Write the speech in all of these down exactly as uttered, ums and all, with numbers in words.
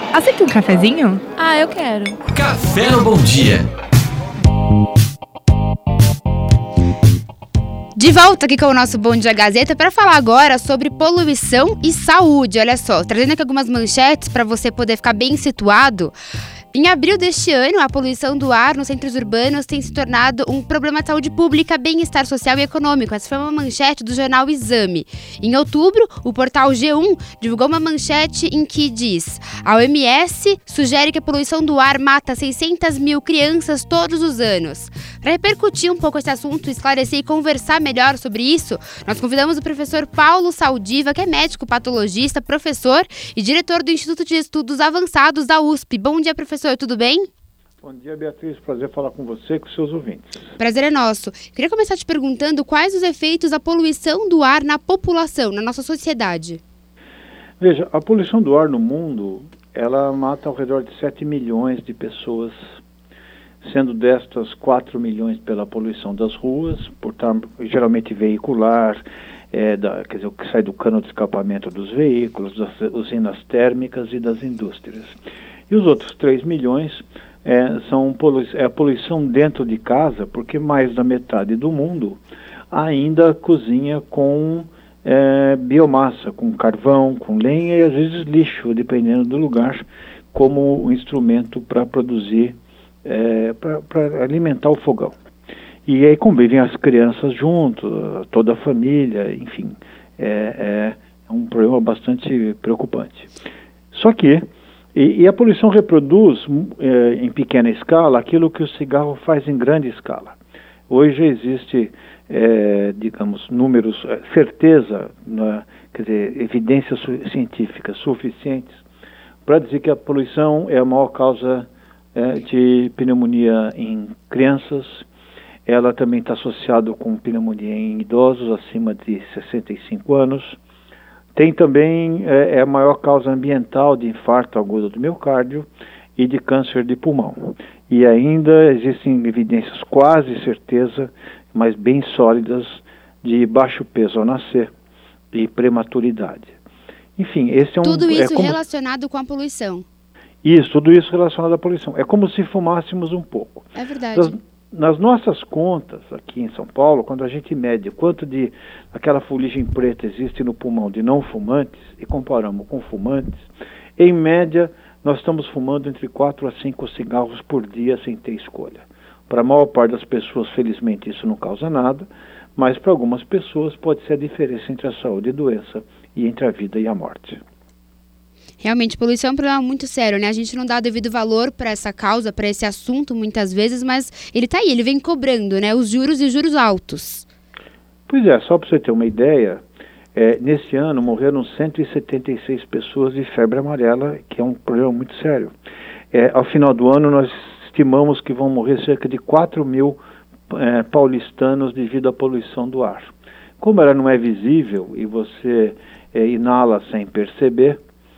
Aceita um cafezinho? Ah, eu quero. Café no Bom Dia. De volta aqui com o nosso Bom Dia Gazeta para falar agora sobre poluição e saúde. Olha só, trazendo aqui algumas manchetes para você poder ficar bem situado. Em abril deste ano, a poluição do ar nos centros urbanos tem se tornado um problema de saúde pública, bem-estar social e econômico. Essa foi uma manchete do jornal Exame. Em outubro, o portal G um divulgou uma manchete em que diz: a O M S sugere que a poluição do ar mata seiscentas mil crianças todos os anos. Para repercutir um pouco esse assunto, esclarecer e conversar melhor sobre isso, nós convidamos o professor Paulo Saldiva, que é médico patologista, professor e diretor do Instituto de Estudos Avançados da U S P. Bom dia, professor. Tudo bem? Bom dia, Beatriz. Prazer falar com você e com seus ouvintes. Prazer é nosso. Queria começar te perguntando quais os efeitos da poluição do ar na população, na nossa sociedade. Veja, a poluição do ar no mundo, ela mata ao redor de sete milhões de pessoas, sendo destas quatro milhões pela poluição das ruas, portanto, geralmente veicular, é, da, quer dizer, o que sai do cano de escapamento dos veículos, das usinas térmicas e das indústrias. E os outros três milhões é, são polu- é a poluição dentro de casa, porque mais da metade do mundo ainda cozinha com é, biomassa, com carvão, com lenha e às vezes lixo, dependendo do lugar, como um instrumento para produzir, é, para alimentar o fogão. E aí convivem as crianças junto, toda a família, enfim, é, é um problema bastante preocupante. Só que E, e a poluição reproduz eh, em pequena escala aquilo que o cigarro faz em grande escala. Hoje existe, eh, digamos, números, eh, certeza, né, quer dizer, evidências su- científicas suficientes para dizer que a poluição é a maior causa eh, de pneumonia em crianças. Ela também está associada com pneumonia em idosos acima de sessenta e cinco anos. Tem também, é, é a maior causa ambiental de infarto agudo do miocárdio e de câncer de pulmão. E ainda existem evidências quase certeza, mas bem sólidas, de baixo peso ao nascer e prematuridade. Enfim, esse é um... Tudo isso é como... relacionado com a poluição. Isso, tudo isso relacionado à poluição. É como se fumássemos um pouco. É verdade. Das, Nas nossas contas, aqui em São Paulo, quando a gente mede quanto de aquela fuligem preta existe no pulmão de não fumantes e comparamos com fumantes, em média, nós estamos fumando entre quatro a cinco cigarros por dia sem ter escolha. Para a maior parte das pessoas, felizmente, isso não causa nada, mas para algumas pessoas pode ser a diferença entre a saúde e a doença e entre a vida e a morte. Realmente, poluição é um problema muito sério, né? A gente não dá devido valor para essa causa, para esse assunto, muitas vezes, mas ele está aí, ele vem cobrando, né? Os juros e juros altos. Pois é, só para você ter uma ideia, é, nesse ano morreram cento e setenta e seis pessoas de febre amarela, que é um problema muito sério. É, ao final do ano, nós estimamos que vão morrer cerca de quatro mil é, paulistanos devido à poluição do ar. Como ela não é visível e você é, inala sem perceber,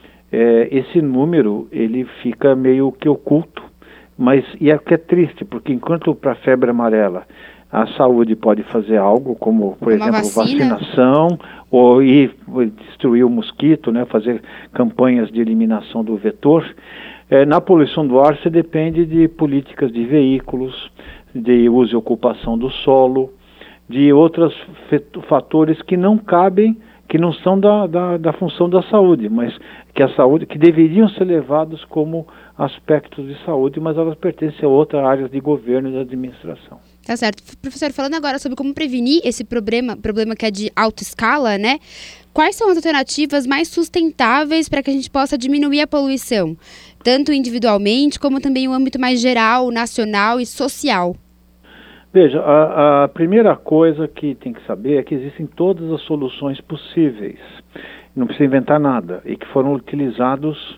É, esse número ele fica meio que oculto, mas e é que é triste, porque enquanto para a febre amarela a saúde pode fazer algo, como por Uma exemplo vacina. vacinação, ou ir destruir o mosquito, né, fazer campanhas de eliminação do vetor, é, na poluição do ar você depende de políticas de veículos, de uso e ocupação do solo, de outros fatores que não cabem, que não são da, da, da função da saúde, mas que a saúde, que deveriam ser levados como aspectos de saúde, mas elas pertencem a outras áreas de governo e de administração. Tá certo. Professor, falando agora sobre como prevenir esse problema, problema que é de alta escala, né? Quais são as alternativas mais sustentáveis para que a gente possa diminuir a poluição? Tanto individualmente, como também no âmbito mais geral, nacional e social. Veja, a, a primeira coisa que tem que saber é que existem todas as soluções possíveis. Não precisa inventar nada, e que foram utilizados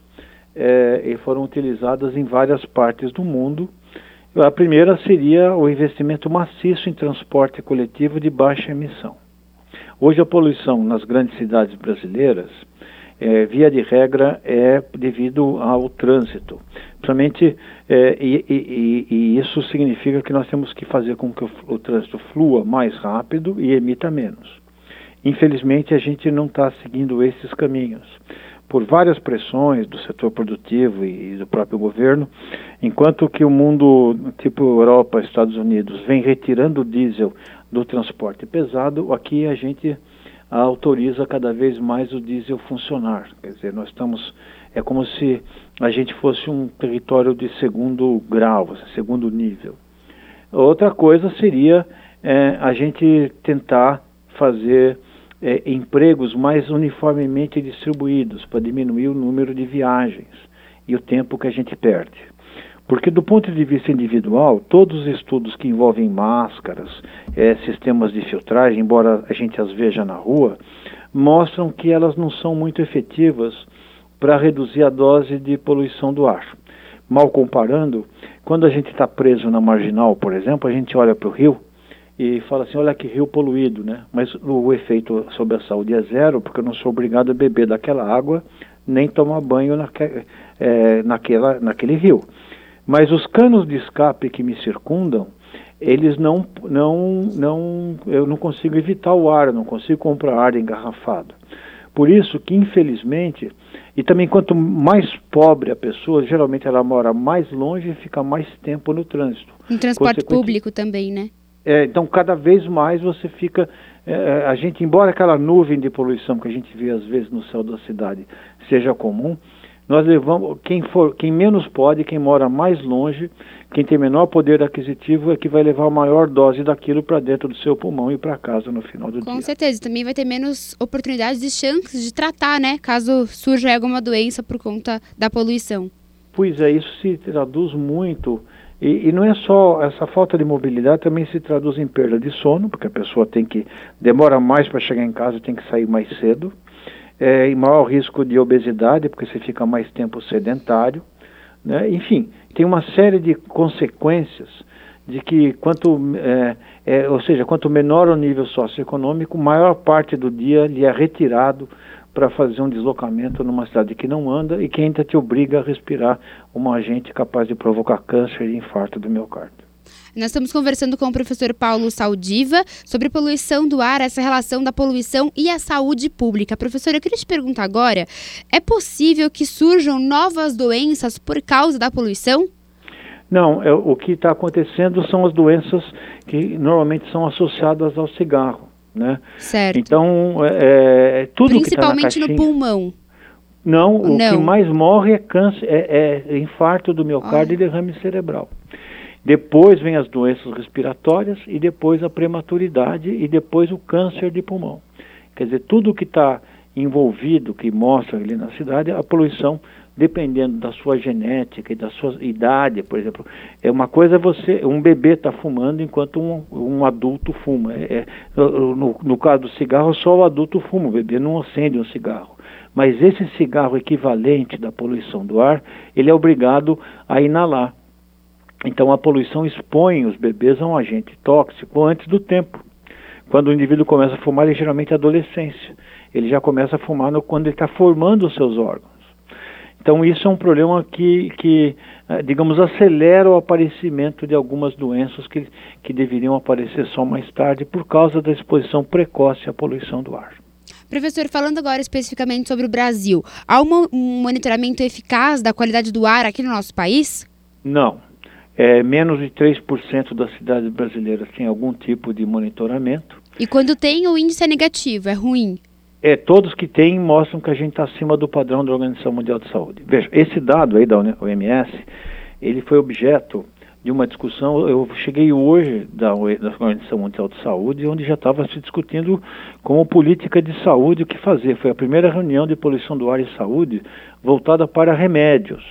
é, e foram utilizadas em várias partes do mundo. A primeira seria o investimento maciço em transporte coletivo de baixa emissão. Hoje a poluição nas grandes cidades brasileiras, é, via de regra, é devido ao trânsito. Principalmente, é, e, e, e isso significa que nós temos que fazer com que o, o trânsito flua mais rápido e emita menos. Infelizmente, a gente não está seguindo esses caminhos. por várias pressões do setor produtivo e do próprio governo, enquanto que o mundo, tipo Europa, Estados Unidos, vem retirando o diesel do transporte pesado, aqui a gente autoriza cada vez mais o diesel funcionar. Quer dizer, nós estamos, é como se a gente fosse um território de segundo grau, segundo nível. Outra coisa seria é, a gente tentar fazer é, empregos mais uniformemente distribuídos para diminuir o número de viagens e o tempo que a gente perde. Porque do ponto de vista individual, todos os estudos que envolvem máscaras, é, sistemas de filtragem, embora a gente as veja na rua, mostram que elas não são muito efetivas para reduzir a dose de poluição do ar. Mal comparando, quando a gente está preso na marginal, por exemplo, a gente olha para o rio e fala assim, olha que rio poluído, né? Mas o efeito sobre a saúde é zero, porque eu não sou obrigado a beber daquela água, nem tomar banho naque, é, naquela, naquele rio. Mas os canos de escape que me circundam, eles não, não, não, eu não consigo evitar o ar, eu não consigo comprar ar engarrafado. Por isso que, infelizmente, e também quanto mais pobre a pessoa, geralmente ela mora mais longe e fica mais tempo no trânsito. No transporte público também, né? É, então, cada vez mais você fica... É, a gente, embora aquela nuvem de poluição que a gente vê às vezes no céu da cidade seja comum, nós levamos, quem for, quem menos pode, quem mora mais longe, quem tem menor poder aquisitivo é que vai levar a maior dose daquilo para dentro do seu pulmão e para casa no final do Com dia. Com certeza, também vai ter menos oportunidades e chances de tratar, né, caso surja alguma doença por conta da poluição. Pois é, isso se traduz muito, e, e não é só, essa falta de mobilidade também se traduz em perda de sono, porque a pessoa tem que, demora mais para chegar em casa e tem que sair mais cedo. É, e maior risco de obesidade, porque você fica mais tempo sedentário, né? Enfim, tem uma série de consequências de que quanto, é, é, ou seja, quanto menor o nível socioeconômico, maior parte do dia lhe é retirado para fazer um deslocamento numa cidade que não anda e que ainda te obriga a respirar um agente capaz de provocar câncer e infarto do miocárdio. Nós estamos conversando com o professor Paulo Saldiva sobre poluição do ar, essa relação da poluição e a saúde pública. Professor, eu queria te perguntar agora, é possível que surjam novas doenças por causa da poluição? Não, é, o que está acontecendo são as doenças que normalmente são associadas ao cigarro, né? Certo. Então, é, é, tudo que está na Principalmente no pulmão. Não, o Não. que mais morre é câncer, é, é infarto do miocárdio Olha. e derrame cerebral. Depois vem as doenças respiratórias e depois a prematuridade e depois o câncer de pulmão. Quer dizer, tudo que está envolvido, que mostra ali na cidade, a poluição, dependendo da sua genética e da sua idade, por exemplo, é uma coisa você, um bebê está fumando enquanto um, um adulto fuma. É, no, no caso do cigarro, só o adulto fuma, o bebê não acende um cigarro. Mas esse cigarro equivalente da poluição do ar, ele é obrigado a inalar. Então a poluição expõe os bebês a um agente tóxico antes do tempo. Quando o indivíduo começa a fumar, ele geralmente é adolescência. Ele já começa a fumar no, quando ele está formando os seus órgãos. Então isso é um problema que, que, digamos, acelera o aparecimento de algumas doenças que, que deveriam aparecer só mais tarde por causa da exposição precoce à poluição do ar. Professor, falando agora especificamente sobre o Brasil, há um monitoramento eficaz da qualidade do ar aqui no nosso país? Não. É, menos de três por cento das cidades brasileiras têm algum tipo de monitoramento. E quando tem, o índice é negativo, é ruim? É, todos que têm mostram que a gente está acima do padrão da Organização Mundial de Saúde. Veja, esse dado aí da O M S, ele foi objeto de uma discussão, eu cheguei hoje da, da Organização Mundial de Saúde, onde já estava se discutindo como política de saúde o que fazer. Foi a primeira reunião de poluição do ar e saúde voltada para remédios.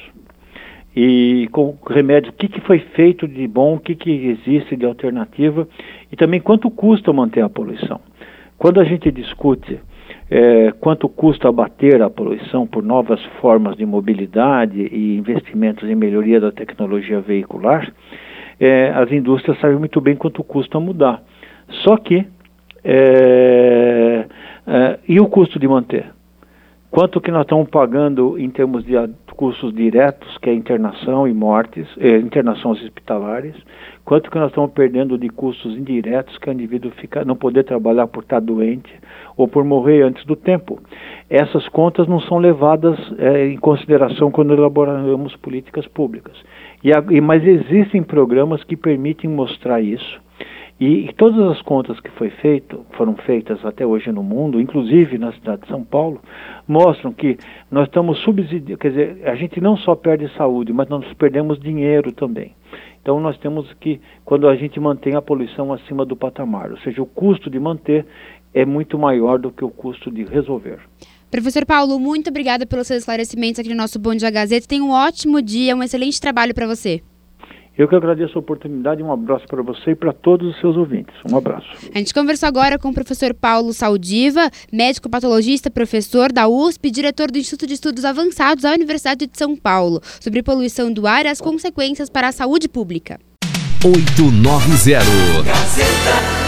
E com remédios, o que, que foi feito de bom, o que, que existe de alternativa e também quanto custa manter a poluição. Quando a gente discute é, quanto custa abater a poluição por novas formas de mobilidade e investimentos em melhoria da tecnologia veicular, é, as indústrias sabem muito bem quanto custa mudar. Só que, é, é, e o custo de manter? quanto que nós estamos pagando em termos de custos diretos, que é internação e mortes, eh, internações hospitalares, quanto que nós estamos perdendo de custos indiretos, que o indivíduo fica, não poder trabalhar por estar doente ou por morrer antes do tempo. Essas contas não são levadas eh, em consideração quando elaboramos políticas públicas. E, a, e, mas existem programas que permitem mostrar isso. E, e todas as contas que foi feito, foram feitas até hoje no mundo, inclusive na cidade de São Paulo, mostram que nós estamos subsidiando, quer dizer, a gente não só perde saúde, mas nós perdemos dinheiro também. Então nós temos que, quando a gente mantém a poluição acima do patamar, ou seja, o custo de manter é muito maior do que o custo de resolver. Professor Paulo, muito obrigada pelos seus esclarecimentos aqui no nosso Bom Dia Gazeta. Tenha um ótimo dia, um excelente trabalho para você. Eu que agradeço a oportunidade, um abraço para você e para todos os seus ouvintes. Um abraço. A gente conversou agora com o professor Paulo Saldiva, médico patologista, professor da U S P, diretor do Instituto de Estudos Avançados da Universidade de São Paulo, sobre poluição do ar e as consequências para a saúde pública. oito nove zero Gazeta.